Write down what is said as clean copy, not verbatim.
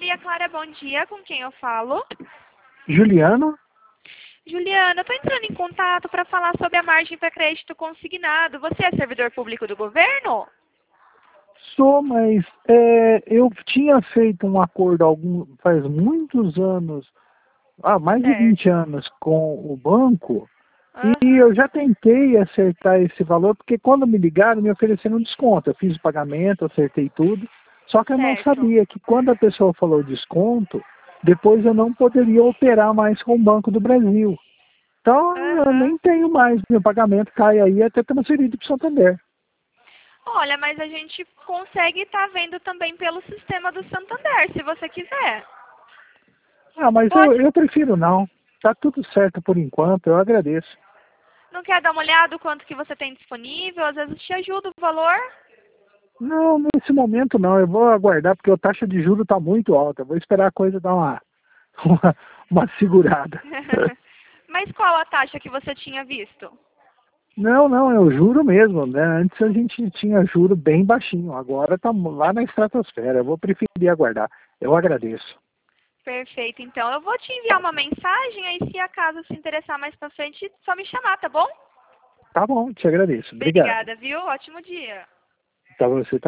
Maria Clara, bom dia. Com quem eu falo? Juliano? Juliana, eu estou entrando em contato para falar sobre a margem para crédito consignado. Você é servidor público do governo? Sou, mas eu tinha feito um acordo faz muitos anos, mais de 20 Certo. anos, com o banco, e Aham. eu já tentei acertar esse valor, porque quando me ligaram, me ofereceram um desconto. Eu fiz o pagamento, acertei tudo, só que eu não Certo. sabia que quando a pessoa falou desconto, depois eu não poderia operar mais com o Banco do Brasil. Então, eu Aham. nem tenho mais, meu pagamento cai aí até transferido para o Santander. Olha, mas a gente consegue estar vendo também pelo sistema do Santander, se você quiser. Mas Pode. eu prefiro não. Tá tudo certo por enquanto, eu agradeço. Não quer dar uma olhada o quanto que você tem disponível? Às vezes te ajuda o valor. Não, nesse momento não, eu vou aguardar porque a taxa de juros está muito alta. Vou esperar a coisa dar uma, uma segurada. Mas qual a taxa que você tinha visto? Não, eu juro mesmo, né? Antes a gente tinha juro bem baixinho, agora tá lá na estratosfera. Eu vou preferir aguardar. Eu agradeço. Perfeito, então eu vou te enviar uma mensagem, aí se acaso se interessar mais pra frente, só me chamar, tá bom? Tá bom, te agradeço. Obrigado. Obrigada, viu? Ótimo dia. Tá você